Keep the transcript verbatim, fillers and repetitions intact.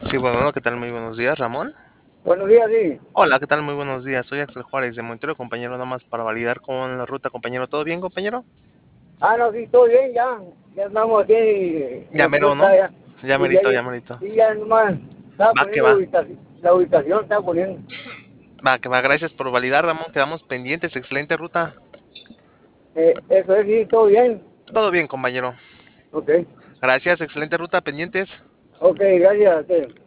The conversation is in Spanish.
Sí, bueno, ¿qué tal? Muy buenos días, Ramón. Buenos días, sí. Hola, ¿qué tal? Muy buenos días. Soy Axel Juárez de Montero, compañero, nada más para validar con la ruta, compañero. ¿Todo bien, compañero? Ah, no, sí, todo bien, ya. Ya estamos aquí en Ya mero, respuesta, ¿no? ya. Ya Y ya, merito, ya merito. y ya nomás estaba Va que poniendo va. la ubicación, la ubicación estaba poniendo. Va que va. Gracias por validar, Ramón. Quedamos pendientes. Excelente ruta. Eh, eso es, sí, todo bien. Todo bien, compañero. Ok, Gracias, excelente ruta, pendientes. ok, gracias a usted.